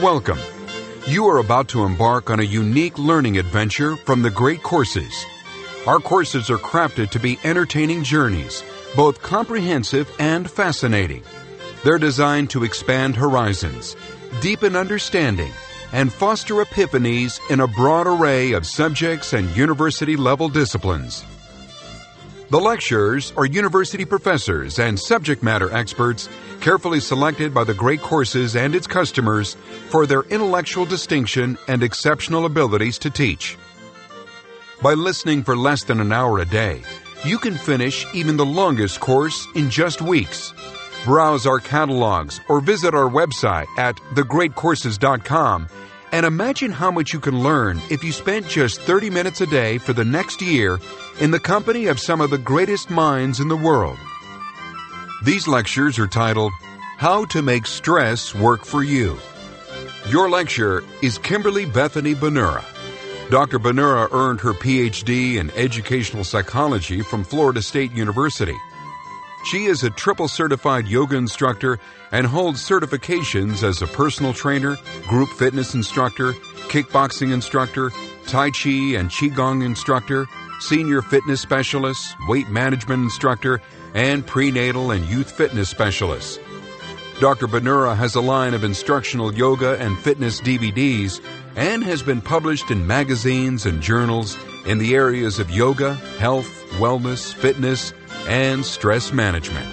Welcome. You are about to embark on a unique learning adventure from the Great Courses. Our courses are crafted to be entertaining journeys, both comprehensive and fascinating. They're designed to expand horizons, deepen understanding, and foster epiphanies in a broad array of subjects and university-level disciplines. The lecturers are university professors and subject matter experts carefully selected by the Great Courses and its customers for their intellectual distinction and exceptional abilities to teach. By listening for less than an hour a day, you can finish even the longest course in just weeks. Browse our catalogs or visit our website at thegreatcourses.com and imagine how much you can learn if you spent just 30 minutes a day for the next year in the company of some of the greatest minds in the world. These lectures are titled, How to Make Stress Work for You. Your lecturer is Kimberly Bethany Benura. Dr. Benura earned her PhD in educational psychology from Florida State University. She is a triple certified yoga instructor and holds certifications as a personal trainer, group fitness instructor, kickboxing instructor, Tai Chi and Qigong instructor, senior fitness specialist, weight management instructor, and prenatal and youth fitness specialist. Dr. Benura has a line of instructional yoga and fitness DVDs and has been published in magazines and journals in the areas of yoga, health, wellness, fitness, and stress management.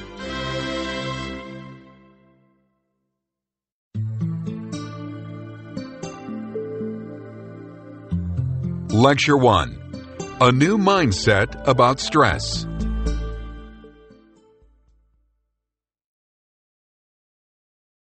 Lecture 1. A New Mindset About Stress.